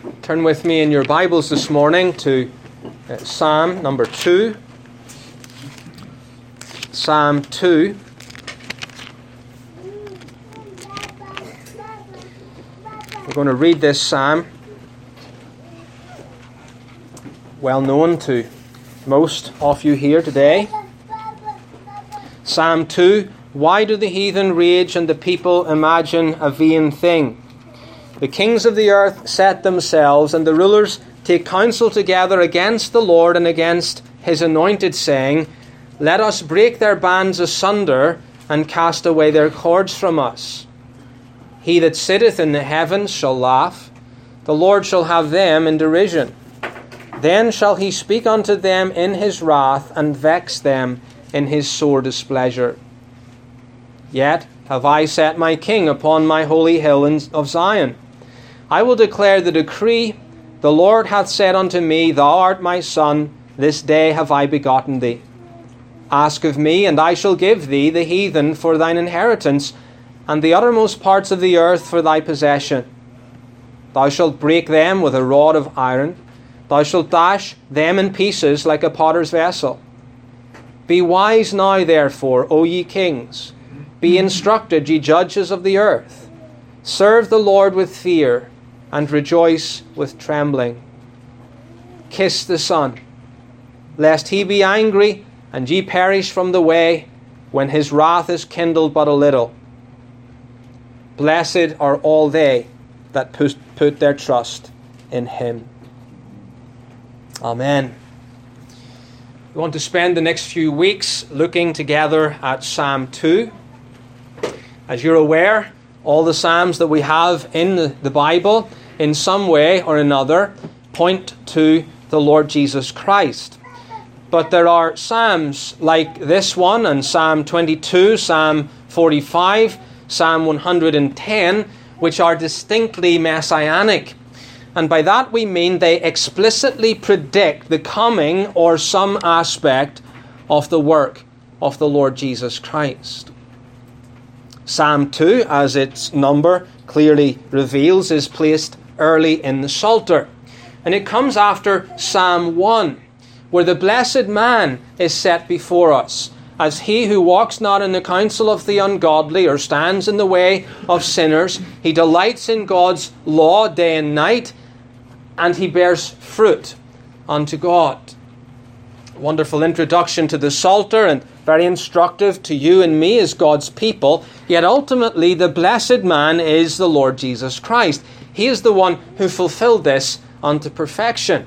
Turn with me in your Bibles this morning to Psalm number 2. Psalm 2. We're going to read this psalm, well known to most of you here today. Psalm 2. Why do the heathen rage and the people imagine a vain thing? The kings of the earth set themselves, and the rulers take counsel together against the Lord and against his anointed, saying, Let us break their bands asunder and cast away their cords from us. He that sitteth in the heavens shall laugh. The Lord shall have them in derision. Then shall he speak unto them in his wrath, and vex them in his sore displeasure. Yet have I set my king upon my holy hill of Zion. I will declare the decree. The Lord hath said unto me, Thou art my son, this day have I begotten thee. Ask of me, and I shall give thee the heathen for thine inheritance, and the uttermost parts of the earth for thy possession. Thou shalt break them with a rod of iron. Thou shalt dash them in pieces like a potter's vessel. Be wise now, therefore, O ye kings. Be instructed, ye judges of the earth. Serve the Lord with fear, and rejoice with trembling. Kiss the Son, lest he be angry, and ye perish from the way, when his wrath is kindled but a little. Blessed are all they that put their trust in him. Amen. We want to spend the next few weeks looking together at Psalm 2. As you're aware, all the Psalms that we have in the Bible, in some way or another, point to the Lord Jesus Christ. But there are Psalms like this one, and Psalm 22, Psalm 45, Psalm 110, which are distinctly messianic. And by that we mean they explicitly predict the coming or some aspect of the work of the Lord Jesus Christ. Psalm 2, as its number clearly reveals, is placed early in the Psalter. And it comes after Psalm 1, where the blessed man is set before us as he who walks not in the counsel of the ungodly or stands in the way of sinners. He delights in God's law day and night, and he bears fruit unto God. Wonderful introduction to the Psalter, and very instructive to you and me as God's people. Yet ultimately the blessed man is the Lord Jesus Christ. He is the one who fulfilled this unto perfection.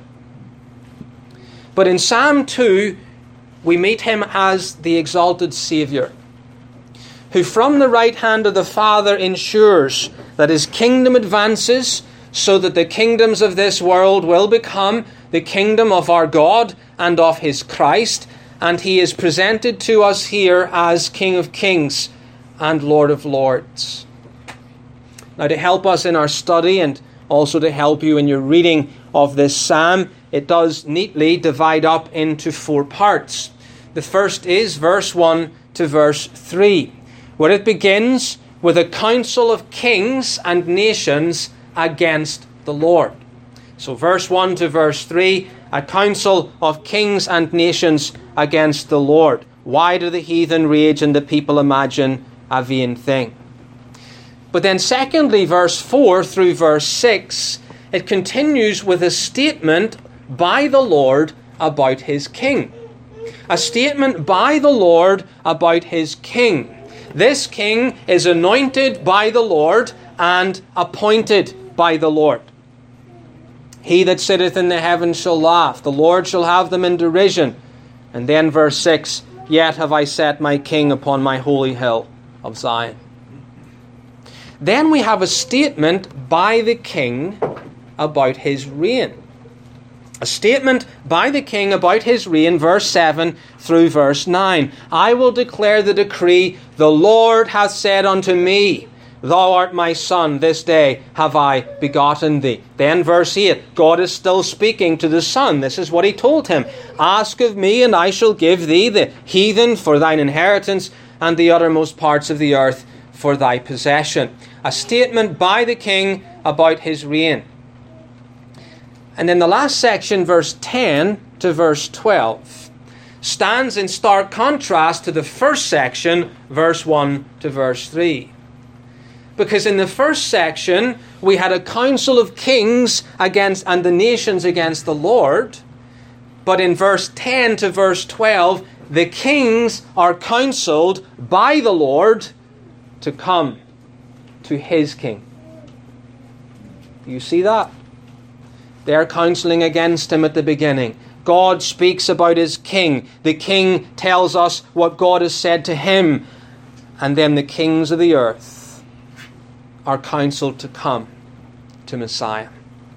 But in Psalm 2, we meet him as the exalted Saviour, who from the right hand of the Father ensures that his kingdom advances, so that the kingdoms of this world will become the kingdom of our God and of his Christ, and he is presented to us here as King of Kings and Lord of Lords. Now, to help us in our study and also to help you in your reading of this psalm, it does neatly divide up into 4 parts. The first is verse 1 to verse 3, where it begins with a council of kings and nations against the Lord. So verse 1 to verse 3, a council of kings and nations against the Lord. Why do the heathen rage and the people imagine a vain thing? But then secondly, verse 4 through verse 6, it continues with a statement by the Lord about his king. A statement by the Lord about his king. This king is anointed by the Lord and appointed by the Lord. He that sitteth in the heavens shall laugh. The Lord shall have them in derision. And then verse 6, Yet have I set my king upon my holy hill of Zion. Then we have a statement by the king about his reign. A statement by the king about his reign, verse 7 through verse 9. I will declare the decree, the Lord hath said unto me, Thou art my son, this day have I begotten thee. Then verse 8, God is still speaking to the son. This is what he told him. Ask of me, and I shall give thee the heathen for thine inheritance, and the uttermost parts of the earth for thy possession. A statement by the king about his reign. And then the last section, verse 10 to verse 12, stands in stark contrast to the first section, verse 1 to verse 3. Because in the first section, we had a council of kings and the nations against the Lord. But in verse 10 to verse 12, the kings are counseled by the Lord to come to his king. Do you see that? They're counseling against him at the beginning. God speaks about his king. The king tells us what God has said to him. And then the kings of the earth are counseled to come to Messiah.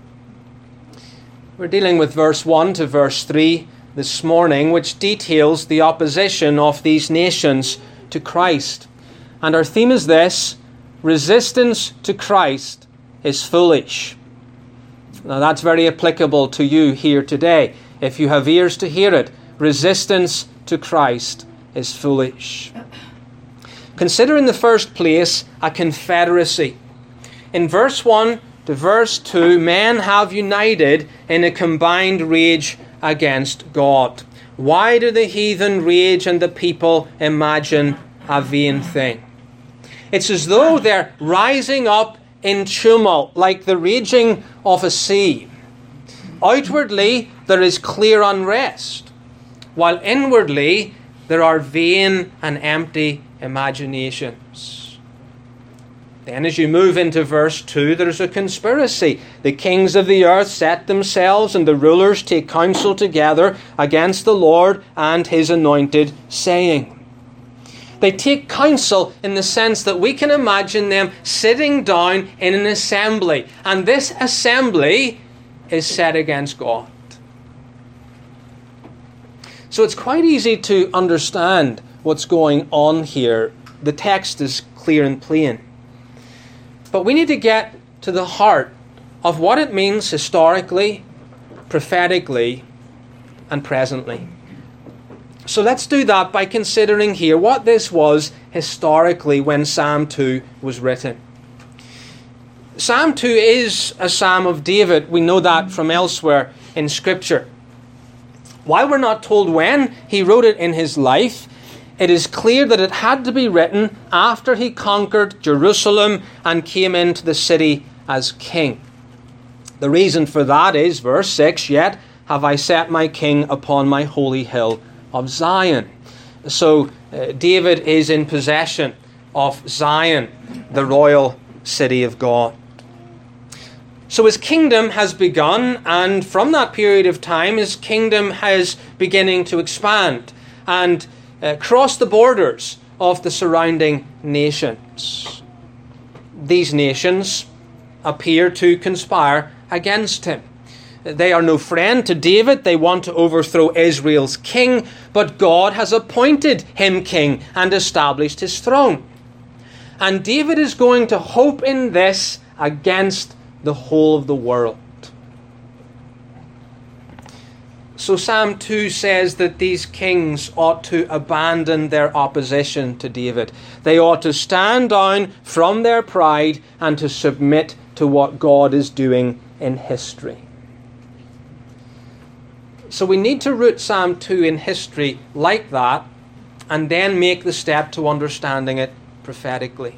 We're dealing with verse 1 to verse 3 this morning, which details the opposition of these nations to Christ. And our theme is this: resistance to Christ is foolish. Now that's very applicable to you here today. If you have ears to hear it, resistance to Christ is foolish. Consider in the first place a confederacy. In verse 1 to verse 2, men have united in a combined rage against God. Why do the heathen rage and the people imagine a vain thing? It's as though they're rising up in tumult like the raging of a sea. Outwardly, there is clear unrest, while inwardly there are vain and empty imaginations. Then as you move into verse 2, there's a conspiracy. The kings of the earth set themselves, and the rulers take counsel together against the Lord and his anointed, saying. They take counsel in the sense that we can imagine them sitting down in an assembly, and this assembly is set against God. So it's quite easy to understand what's going on here. The text is clear and plain. But we need to get to the heart of what it means historically, prophetically, and presently. So let's do that by considering here what this was historically when Psalm 2 was written. Psalm 2 is a psalm of David. We know that from elsewhere in Scripture. While we're not told when he wrote it in his life, it is clear that it had to be written after he conquered Jerusalem and came into the city as king. The reason for that is verse 6, "Yet have I set my king upon my holy hill of Zion." So David is in possession of Zion, the royal city of God. So his kingdom has begun, and from that period of time, his kingdom is beginning to expand and cross the borders of the surrounding nations. These nations appear to conspire against him. They are no friend to David. They want to overthrow Israel's king, but God has appointed him king and established his throne. And David is going to hope in this against the whole of the world. So Psalm 2 says that these kings ought to abandon their opposition to David. They ought to stand down from their pride and to submit to what God is doing in history. So we need to root Psalm 2 in history like that and then make the step to understanding it prophetically.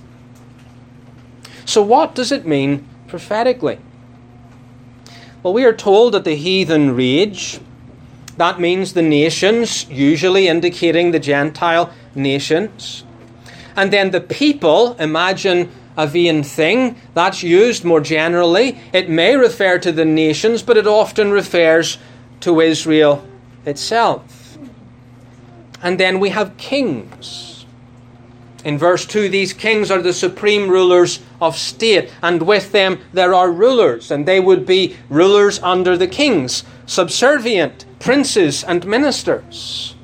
So what does it mean prophetically? Well, we are told that the heathen rage. That means the nations, usually indicating the Gentile nations. And then the people, imagine a vain thing. That's used more generally. It may refer to the nations, but it often refers to Israel itself. And then we have kings. In verse 2, these kings are the supreme rulers of state, and with them there are rulers, and they would be rulers under the kings, subservient princes and ministers.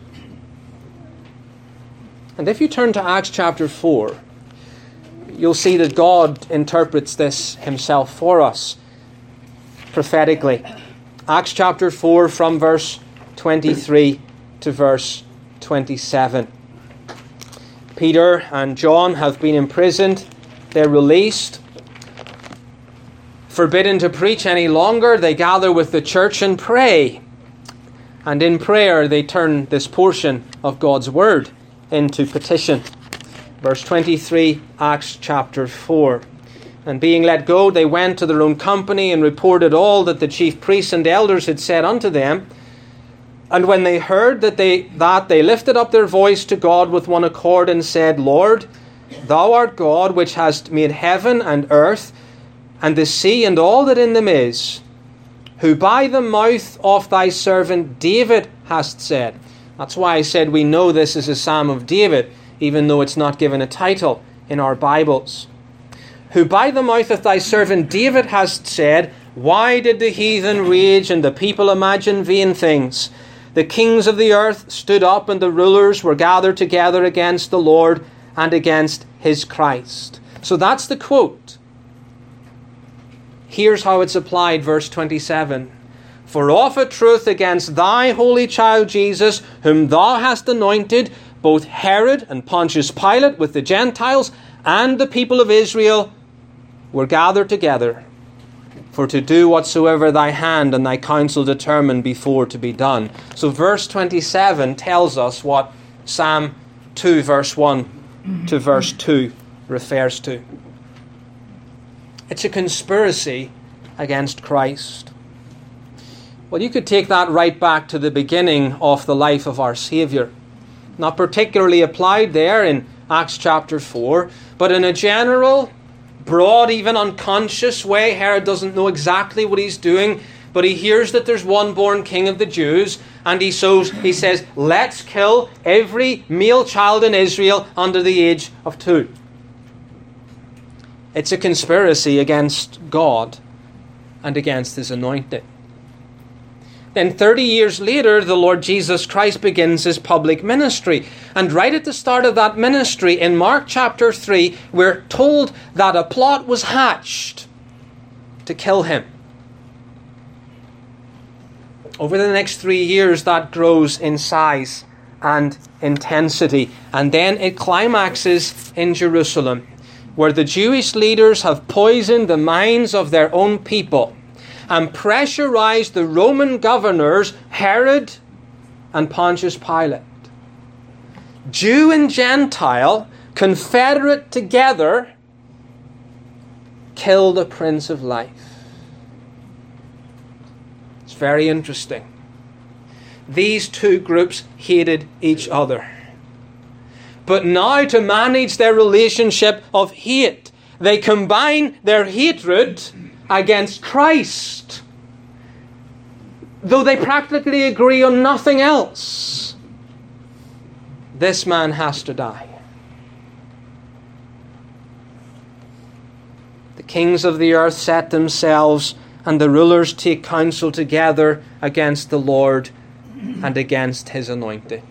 And if you turn to Acts chapter 4, you'll see that God interprets this himself for us prophetically. Acts chapter 4 from verse 23 to verse 27. Peter and John have been imprisoned. They're released. forbidden to preach any longer, they gather with the church and pray. And in prayer, they turn this portion of God's word into petition. Verse 23, Acts chapter 4. And being let go, they went to their own company and reported all that the chief priests and elders had said unto them. And when they heard that, they lifted up their voice to God with one accord and said, Lord, thou art God, which hast made heaven and earth, and the sea and all that in them is, who by the mouth of thy servant David hast said. That's why I said we know this is a Psalm of David, even though it's not given a title in our Bibles. Who by the mouth of thy servant David hast said, why did the heathen rage and the people imagine vain things? The kings of the earth stood up, and the rulers were gathered together against the Lord and against his Christ. So that's the quote. Here's how it's applied, verse 27. For of a truth against thy holy child Jesus, whom thou hast anointed, both Herod and Pontius Pilate with the Gentiles and the people of Israel were gathered together for to do whatsoever thy hand and thy counsel determined before to be done. So verse 27 tells us what Psalm 2 verse 1 to verse 2 refers to. It's a conspiracy against Christ. Well, you could take that right back to the beginning of the life of our Saviour. Not particularly applied there in Acts chapter 4, but in a general, broad, even unconscious way. Herod doesn't know exactly what he's doing, but he hears that there's one born king of the Jews, and he says, let's kill every male child in Israel under the age of 2. It's a conspiracy against God and against his anointed. Then 30 years later, the Lord Jesus Christ begins his public ministry. And right at the start of that ministry, in Mark chapter 3, we're told that a plot was hatched to kill him. Over the next 3 years, that grows in size and intensity. And then it climaxes in Jerusalem, where the Jewish leaders have poisoned the minds of their own people and pressurized the Roman governors, Herod and Pontius Pilate. Jew and Gentile, confederate together, killed the Prince of Life. It's very interesting. These two groups hated each other. But now, to manage their relationship of hate, they combine their hatred against Christ, though they practically agree on nothing else. This man has to die. The kings of the earth set themselves, and the rulers take counsel together against the Lord and against his anointed.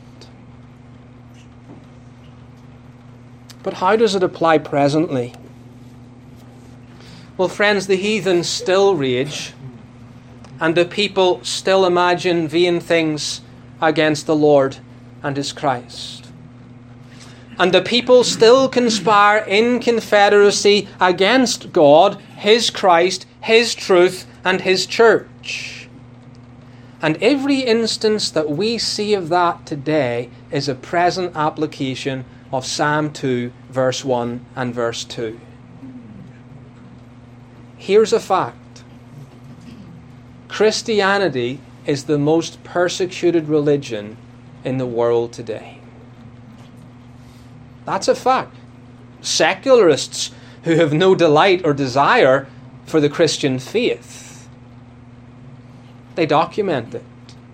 But how does it apply presently? Well, friends, the heathen still rage, and the people still imagine vain things against the Lord and his Christ. And the people still conspire in confederacy against God, his Christ, his truth, and his church. And every instance that we see of that today is a present application of Psalm 2, verse 1 and verse 2. Here's a fact. Christianity is the most persecuted religion in the world today. That's a fact. Secularists who have no delight or desire for the Christian faith, they document it.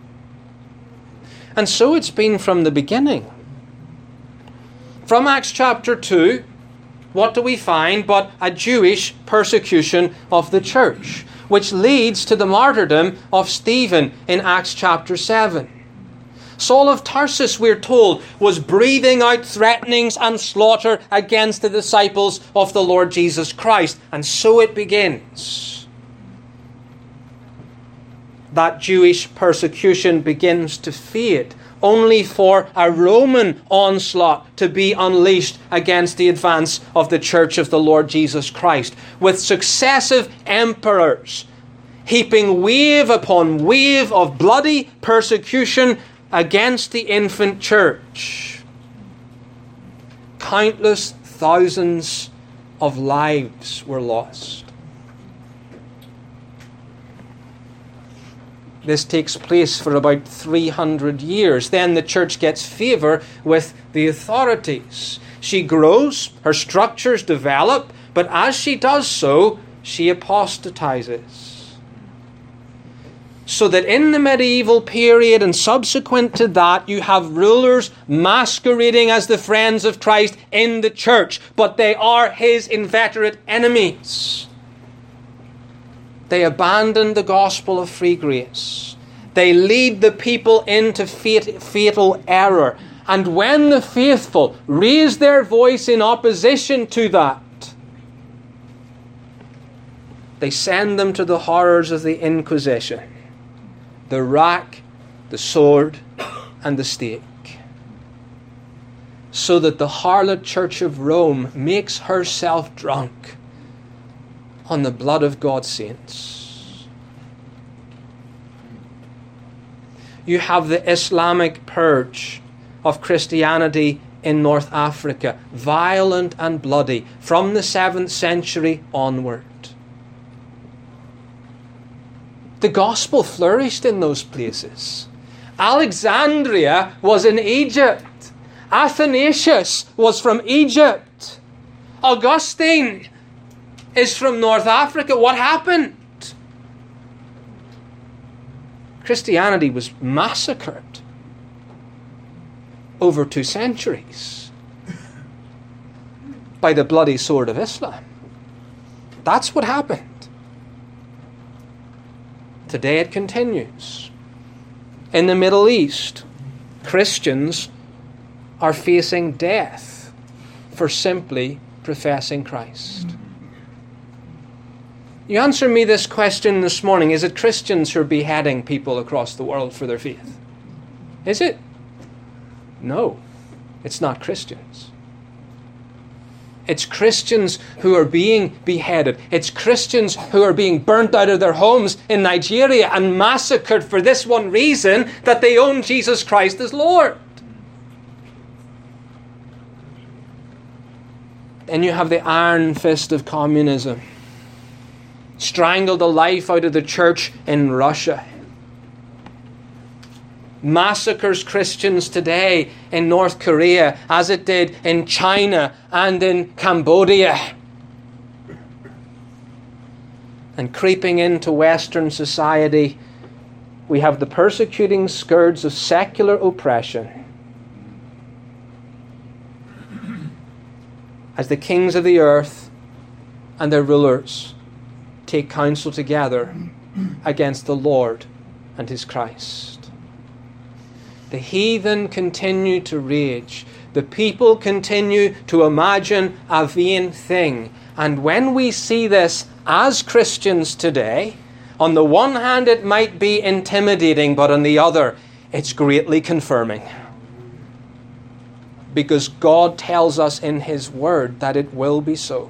And so it's been from the beginning. From Acts chapter 2, what do we find but a Jewish persecution of the church, which leads to the martyrdom of Stephen in Acts chapter 7. Saul of Tarsus, we're told, was breathing out threatenings and slaughter against the disciples of the Lord Jesus Christ. And so it begins. that Jewish persecution begins to fade, only for a Roman onslaught to be unleashed against the advance of the Church of the Lord Jesus Christ, with successive emperors heaping wave upon wave of bloody persecution against the infant church. Countless thousands of lives were lost. This takes place for about 300 years. Then the church gets favor with the authorities. She grows, her structures develop, but as she does so, she apostatizes. So that in the medieval period and subsequent to that, you have rulers masquerading as the friends of Christ in the church, but they are his inveterate enemies. They abandon the gospel of free grace. They lead the people into fatal error. And when the faithful raise their voice in opposition to that, they send them to the horrors of the Inquisition, the rack, the sword, and the stake. So that the harlot Church of Rome makes herself drunk on the blood of God's saints. You have the Islamic purge of Christianity in North Africa, violent and bloody, from the 7th century onward. The gospel flourished in those places. Alexandria was in Egypt. Athanasius was from Egypt. Augustine is from North Africa. What happened? Christianity was massacred over 2 centuries by the bloody sword of Islam. That's what happened. Today it continues. In the Middle East, Christians are facing death for simply professing Christ. You answer me this question this morning. Is it Christians who are beheading people across the world for their faith? Is it? No, it's not Christians. It's Christians who are being beheaded. It's Christians who are being burnt out of their homes in Nigeria and massacred for this one reason, that they own Jesus Christ as Lord. Then you have the iron fist of communism. Strangled the life out of the church in Russia. Massacres Christians today in North Korea as it did in China and in Cambodia. And creeping into Western society, we have the persecuting scourge of secular oppression. As the kings of the earth and their rulers take counsel together against the Lord and his Christ. The heathen continue to rage. The people continue to imagine a vain thing. And when we see this as Christians today, on the one hand it might be intimidating, but on the other it's greatly confirming. Because God tells us in his word that it will be so.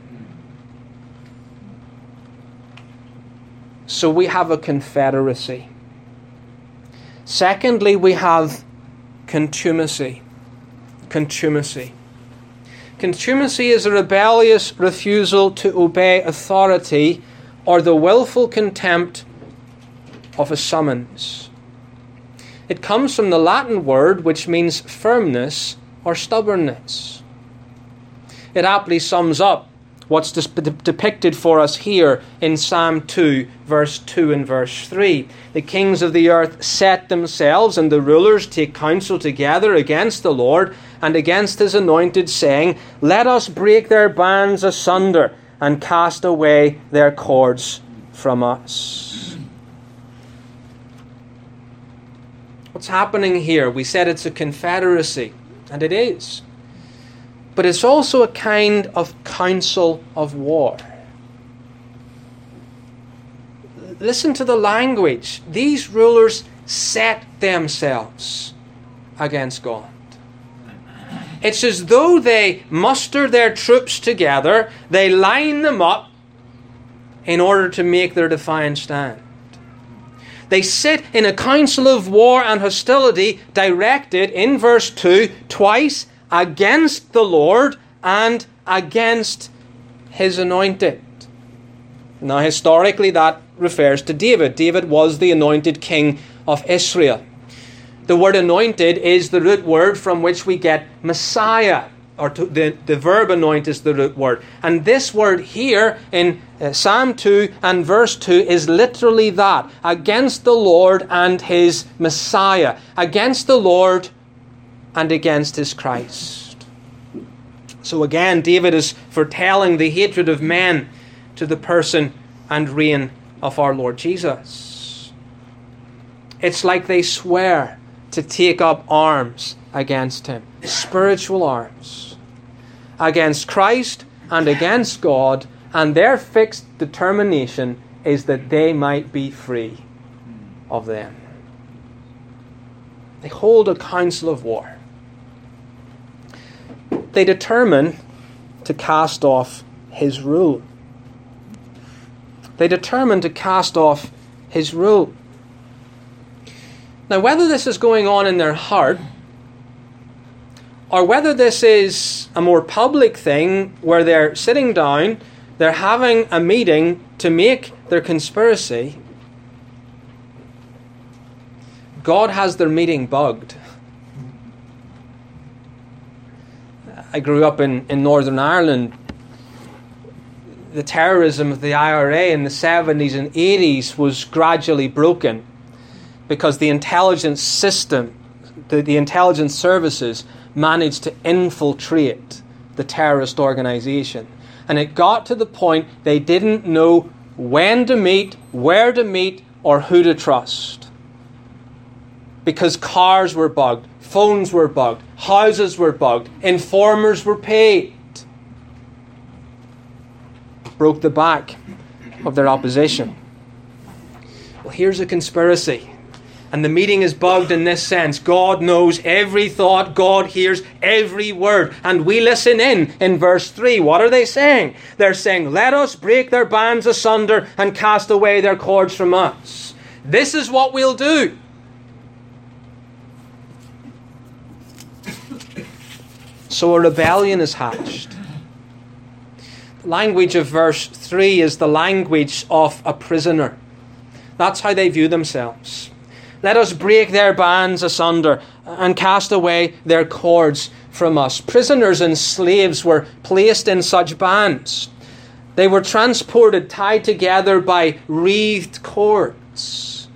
So we have a confederacy. Secondly, we have contumacy. Contumacy. Contumacy is a rebellious refusal to obey authority or the willful contempt of a summons. It comes from the Latin word which means firmness or stubbornness. It aptly sums up what's depicted for us here in Psalm 2, verse 2 and verse 3. The kings of the earth set themselves, and the rulers take counsel together against the Lord and against his anointed, saying, let us break their bands asunder and cast away their cords from us. What's happening here? We said it's a confederacy, and it is. But it's also a kind of council of war. listen to the language. These rulers set themselves against God. It's as though they muster their troops together, they line them up in order to make their defiant stand. They sit in a council of war and hostility directed, in verse 2, twice against the Lord and against His anointed. Now, historically, that refers to David. David was the anointed king of Israel. The word anointed is the root word from which we get Messiah, or the verb anoint is the root word. And this word here in Psalm 2 and verse 2 is literally that, against the Lord and His Messiah, against the Lord and against His Christ. So again, David is foretelling the hatred of men to the person and reign of our Lord Jesus. It's like they swear to take up arms against Him, spiritual arms, against Christ and against God, and their fixed determination is that they might be free of them. They hold a council of war. They determine to cast off His rule. They determine to cast off His rule. Now, whether this is going on in their heart, or whether this is a more public thing where they're sitting down, they're having a meeting to make their conspiracy, God has their meeting bugged. I grew up in Northern Ireland. The terrorism of the IRA in the 70s and 80s was gradually broken because the intelligence system, the intelligence services managed to infiltrate the terrorist organization. And it got to the point they didn't know when to meet, where to meet, or who to trust. Because cars were bugged, phones were bugged, houses were bugged, informers were paid. Broke the back of their opposition. Well, here's a conspiracy. And the meeting is bugged in this sense. God knows every thought. God hears every word. And we listen in verse 3. What are they saying? They're saying, let us break their bands asunder and cast away their cords from us. This is what we'll do. So a rebellion is hatched. The language of verse 3 is the language of a prisoner. That's how they view themselves. Let us break their bands asunder and cast away their cords from us. Prisoners and slaves were placed in such bands. They were transported, tied together by wreathed cords.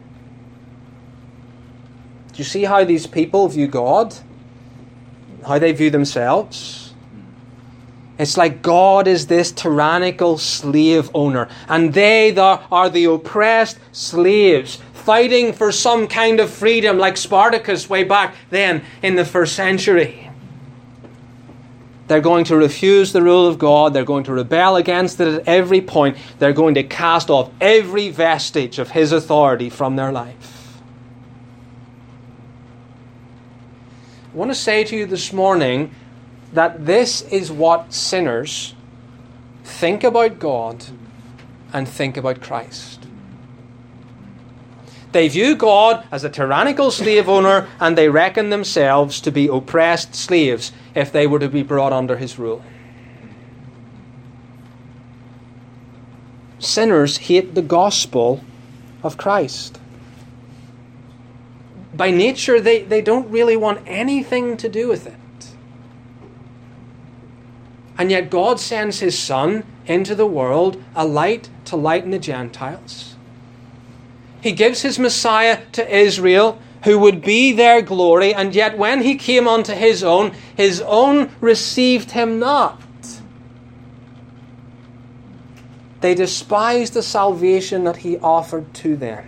Do you see how these people view God? How they view themselves? It's like God is this tyrannical slave owner, and they are the oppressed slaves, fighting for some kind of freedom, like Spartacus way back then in the first century. They're going to refuse the rule of God. They're going to rebel against it at every point. They're going to cast off every vestige of His authority from their life. I want to say to you this morning that this is what sinners think about God and think about Christ. They view God as a tyrannical slave owner, and they reckon themselves to be oppressed slaves if they were to be brought under His rule. Sinners hate the gospel of Christ. By nature, they don't really want anything to do with it. And yet God sends His Son into the world, a light to lighten the Gentiles. He gives His Messiah to Israel, who would be their glory, and yet when He came unto His own received Him not. They despised the salvation that He offered to them.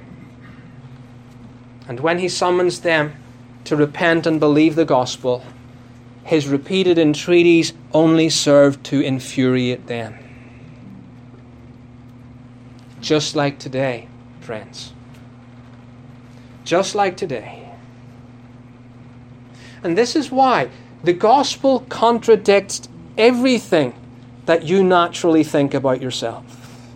And when He summons them to repent and believe the gospel, His repeated entreaties only served to infuriate them. just like today, friends. Just like today. And this is why the gospel contradicts everything that you naturally think about yourself.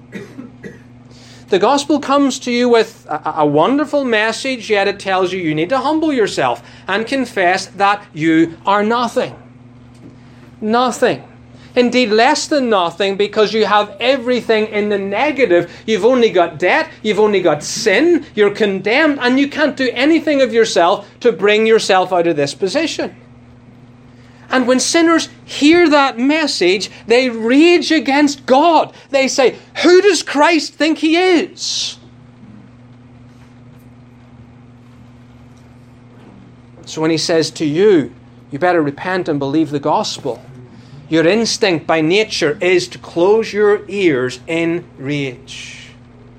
The gospel comes to you with a wonderful message, yet it tells you need to humble yourself and confess that you are nothing. Nothing. Indeed, less than nothing, because you have everything in the negative. You've only got debt, you've only got sin, you're condemned, and you can't do anything of yourself to bring yourself out of this position. And when sinners hear that message, they rage against God. They say, who does Christ think he is? So when he says to you, you better repent and believe the gospel, your instinct by nature is to close your ears in rage.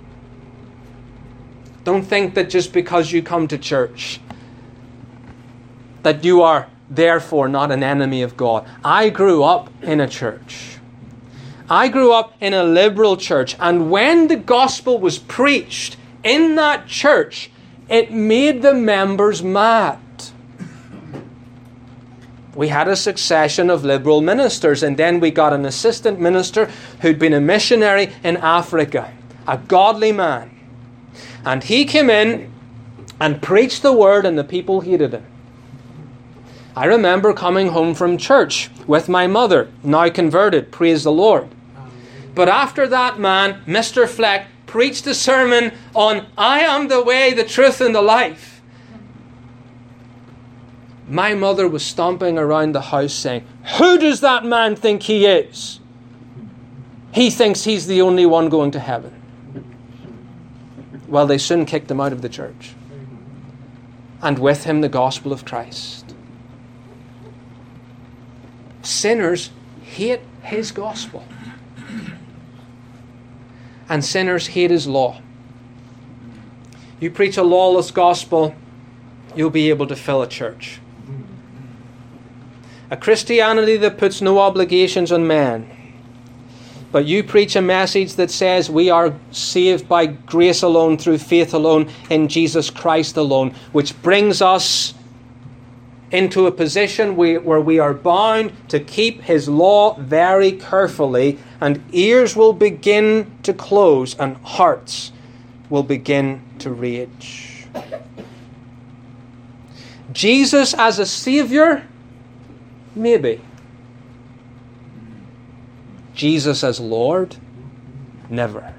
Don't think that just because you come to church, that you are therefore not an enemy of God. I grew up in a church. I grew up in a liberal church. And when the gospel was preached in that church, it made the members mad. We had a succession of liberal ministers, and then we got an assistant minister who'd been a missionary in Africa, a godly man. And he came in and preached the word, and the people hated him. I remember coming home from church with my mother, now converted, praise the Lord. But after that man, Mr. Fleck, preached a sermon on, I am the way, the truth, and the life. My mother was stomping around the house saying, who does that man think he is? He thinks he's the only one going to heaven. Well, they soon kicked him out of the church. And with him the gospel of Christ. Sinners hate his gospel. And sinners hate his law. You preach a lawless gospel, you'll be able to fill a church. A Christianity that puts no obligations on man. But you preach a message that says we are saved by grace alone, through faith alone, in Jesus Christ alone, which brings us into a position where we are bound to keep his law very carefully, and ears will begin to close and hearts will begin to rage. Jesus as a Saviour? Maybe. Jesus as Lord? Never.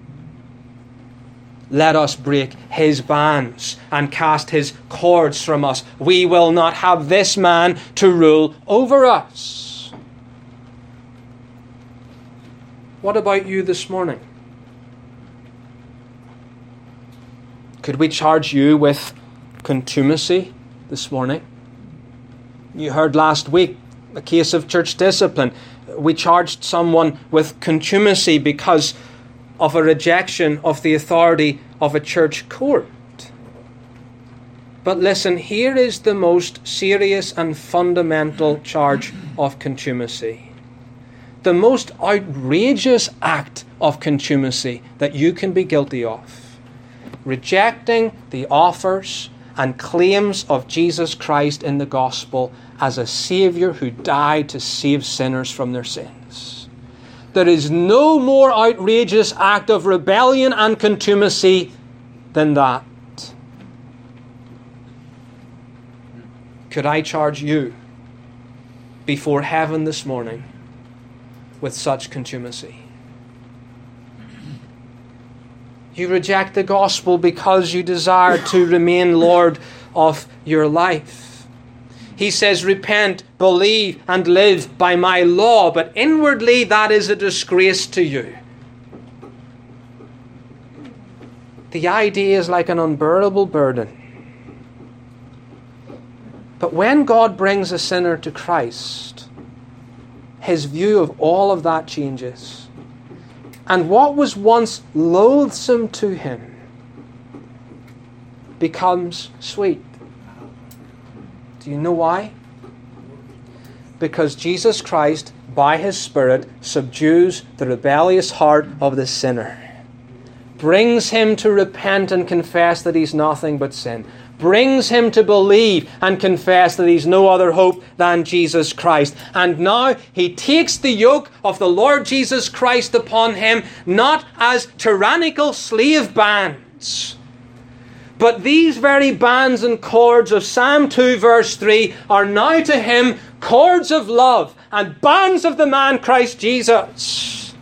Let us break his bands and cast his cords from us. We will not have this man to rule over us. What about you this morning? Could we charge you with contumacy this morning? You heard last week a case of church discipline. We charged someone with contumacy because of a rejection of the authority of a church court. But listen, here is the most serious and fundamental charge of contumacy. The most outrageous act of contumacy that you can be guilty of. Rejecting the offers and claims of Jesus Christ in the gospel as a Saviour who died to save sinners from their sins. There is no more outrageous act of rebellion and contumacy than that. Could I charge you before heaven this morning with such contumacy? You reject the gospel because you desire to remain Lord of your life. He says, repent, believe, and live by my law. But inwardly, that is a disgrace to you. The idea is like an unbearable burden. But when God brings a sinner to Christ, his view of all of that changes. And what was once loathsome to him becomes sweet. Do you know why? Because Jesus Christ, by his Spirit, subdues the rebellious heart of the sinner. brings him to repent and confess that he's nothing but sin, brings him to believe and confess that he's no other hope than Jesus Christ. And now he takes the yoke of the Lord Jesus Christ upon him, not as tyrannical slave bands, but these very bands and cords of Psalm 2 verse 3 are now to him cords of love and bands of the man Christ Jesus.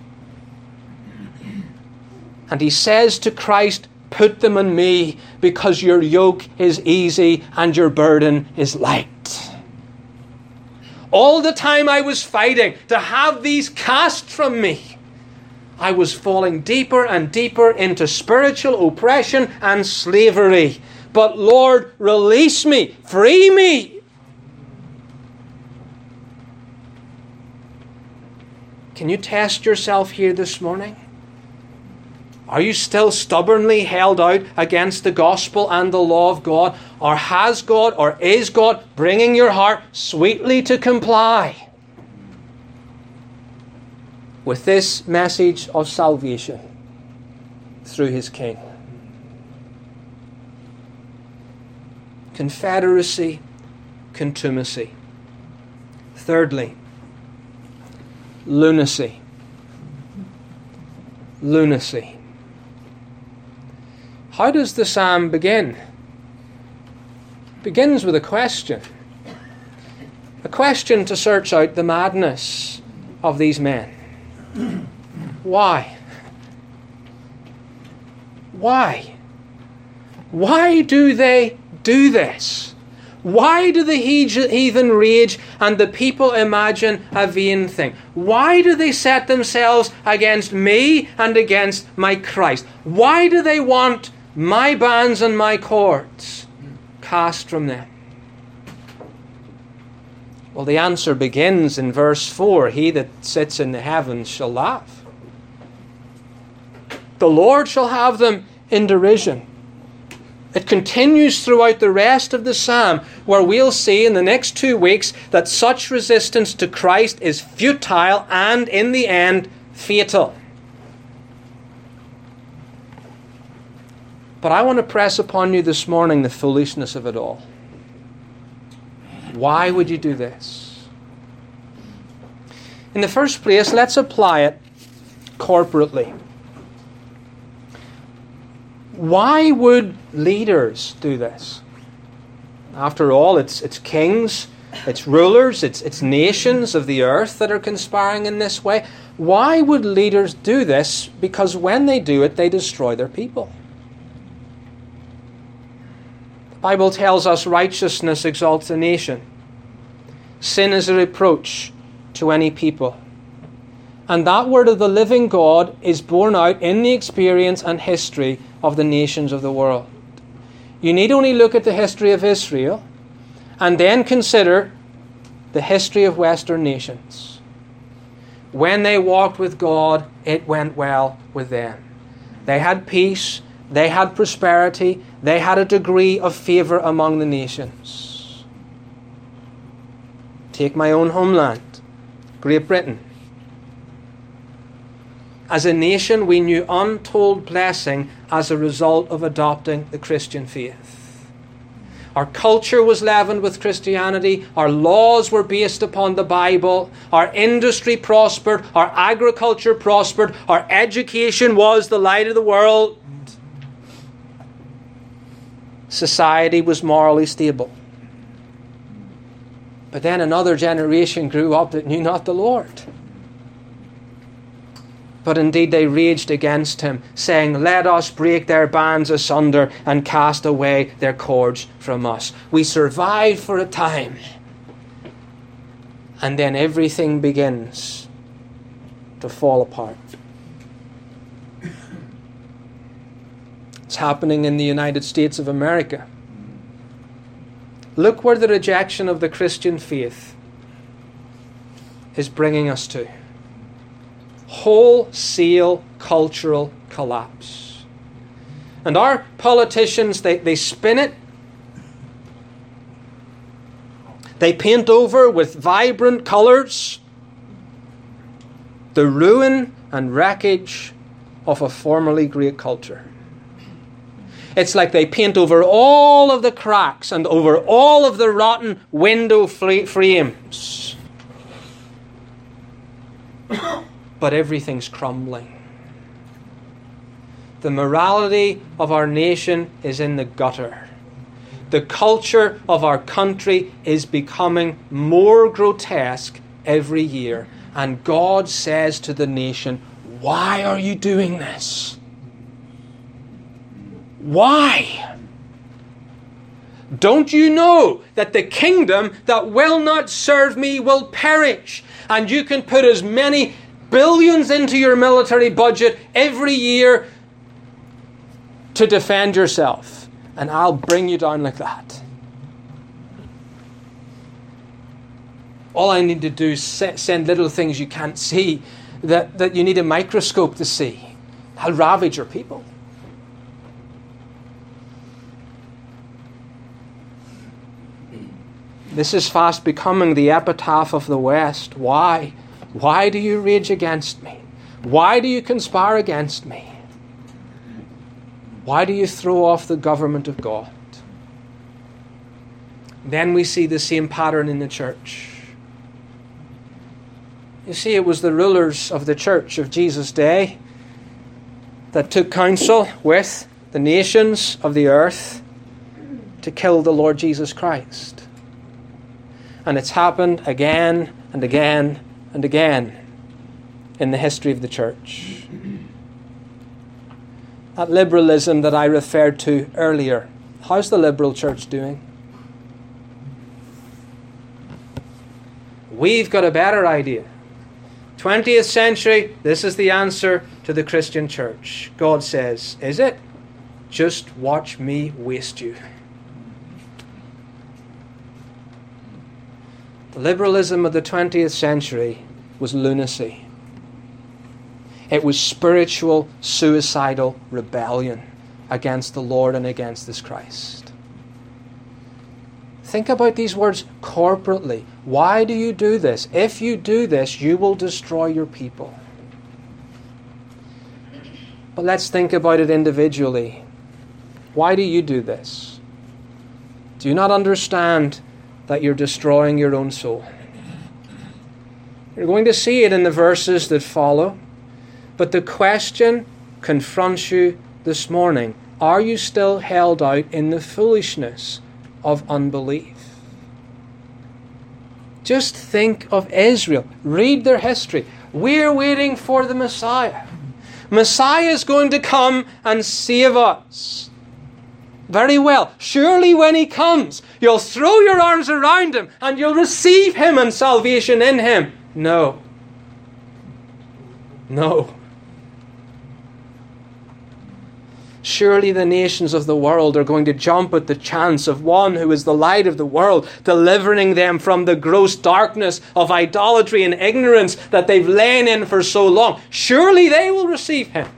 And he says to Christ, put them on me, because your yoke is easy and your burden is light. All the time I was fighting to have these cast from me, I was falling deeper and deeper into spiritual oppression and slavery. But Lord, release me, free me. Can you test yourself here this morning? Are you still stubbornly held out against the gospel and the law of God? Or has God, or is God bringing your heart sweetly to comply with this message of salvation through his King? Confederacy, contumacy. Thirdly, lunacy. Lunacy. How does the psalm begin? It begins with a question. A question to search out the madness of these men. Why? Why? Why do they do this? Why do the heathen rage and the people imagine a vain thing? Why do they set themselves against me and against my Christ? Why do they want my bands and my cords cast from them? Well, the answer begins in verse 4. He that sits in the heavens shall laugh. The Lord shall have them in derision. It continues throughout the rest of the psalm, where we'll see in the next 2 weeks that such resistance to Christ is futile and, in the end, fatal. But I want to press upon you this morning the foolishness of it all. Why would you do this? In the first place, let's apply it corporately. Why would leaders do this? After all, it's kings, it's rulers, it's nations of the earth that are conspiring in this way. Why would leaders do this? Because when they do it, they destroy their people. The Bible tells us righteousness exalts a nation. Sin is a reproach to any people. And that word of the living God is borne out in the experience and history of the nations of the world. You need only look at the history of Israel and then consider the history of Western nations. When they walked with God, it went well with them. They had peace, they had prosperity, they had a degree of favour among the nations. Take my own homeland, Great Britain. As a nation, we knew untold blessing as a result of adopting the Christian faith. Our culture was leavened with Christianity. Our laws were based upon the Bible. Our industry prospered. Our agriculture prospered. Our education was the light of the world. Society was morally stable. But then another generation grew up that knew not the Lord. But indeed they raged against him, saying, "Let us break their bands asunder and cast away their cords from us." We survived for a time. And then everything begins to fall apart. It's happening in the United States of America. Look where the rejection of the Christian faith is bringing us to. Wholesale cultural collapse. And our politicians, they spin it. They paint over with vibrant colours the ruin and wreckage of a formerly great culture. It's like they paint over all of the cracks and over all of the rotten window frames. But everything's crumbling. The morality of our nation is in the gutter. The culture of our country is becoming more grotesque every year. And God says to the nation, why are you doing this? Why? Don't you know that the kingdom that will not serve me will perish? And you can put as many billions into your military budget every year to defend yourself, and I'll bring you down like that. All I need to do is send little things you can't see that you need a microscope to see. I'll ravage your people. This is fast becoming the epitaph of the West. Why? Why do you rage against me? Why do you conspire against me? Why do you throw off the government of God? Then we see the same pattern in the church. You see, it was the rulers of the church of Jesus' day that took counsel with the nations of the earth to kill the Lord Jesus Christ. And it's happened again and again and again in the history of the church. That liberalism that I referred to earlier, how's the liberal church doing? We've got a better idea. 20th century, this is the answer to the Christian church. God says, is it? Just watch me waste you. The liberalism of the 20th century was lunacy. It was spiritual, suicidal rebellion against the Lord and against this Christ. Think about these words corporately. Why do you do this? If you do this, you will destroy your people. But let's think about it individually. Why do you do this? Do you not understand that you're destroying your own soul? You're going to see it in the verses that follow. But the question confronts you this morning. Are you still held out in the foolishness of unbelief? Just think of Israel. Read their history. We're waiting for the Messiah. Messiah is going to come and save us. Very well. Surely when he comes, you'll throw your arms around him and you'll receive him and salvation in him. No. No. Surely the nations of the world are going to jump at the chance of one who is the light of the world, delivering them from the gross darkness of idolatry and ignorance that they've lain in for so long. Surely they will receive him.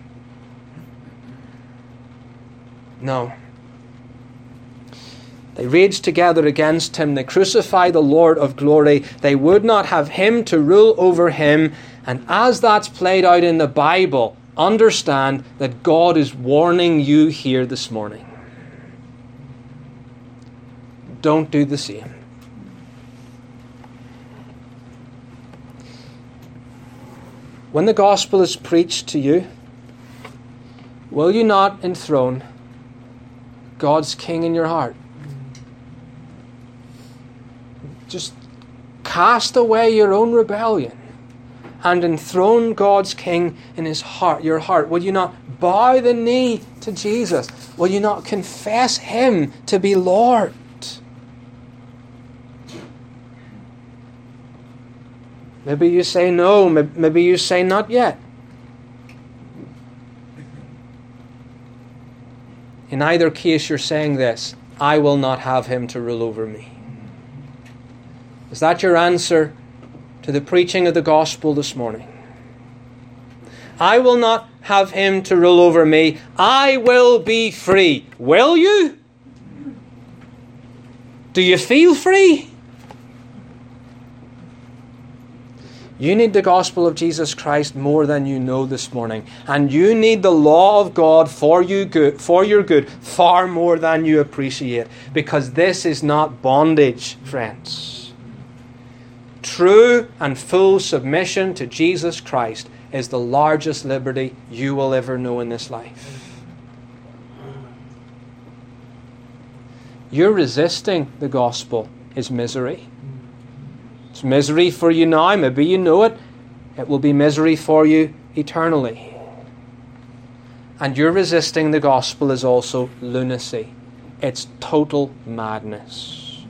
No. They raged together against him. They crucified the Lord of glory. They would not have him to rule over him. And as that's played out in the Bible, understand that God is warning you here this morning. Don't do the same. When the gospel is preached to you, will you not enthrone God's King in your heart? Just cast away your own rebellion and enthrone God's King in his heart, your heart. Will you not bow the knee to Jesus? Will you not confess him to be Lord? Maybe you say no, maybe you say not yet. In either case, you're saying this: I will not have him to rule over me. Is that your answer to the preaching of the gospel this morning? I will not have him to rule over me. I will be free. Will you? Do you feel free? You need the gospel of Jesus Christ more than you know this morning. And you need the law of God for your good far more than you appreciate. Because this is not bondage, friends. True and full submission to Jesus Christ is the largest liberty you will ever know in this life. Your resisting the gospel is misery. It's misery for you now. Maybe you know it. It will be misery for you eternally. And your resisting the gospel is also lunacy. It's total madness.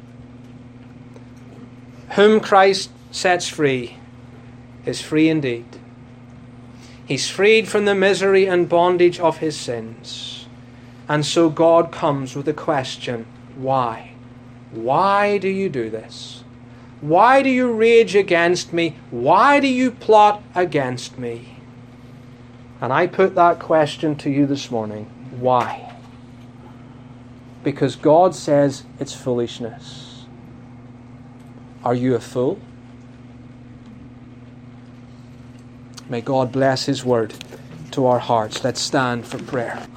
Whom Christ sets free is free indeed. He's freed from the misery and bondage of his sins. And so God comes with a question. Why? Why do you do this? Why do you rage against me? Why do you plot against me? And I put that question to you this morning. Why? Because God says it's foolishness. Are you a fool? May God bless His word to our hearts. Let's stand for prayer.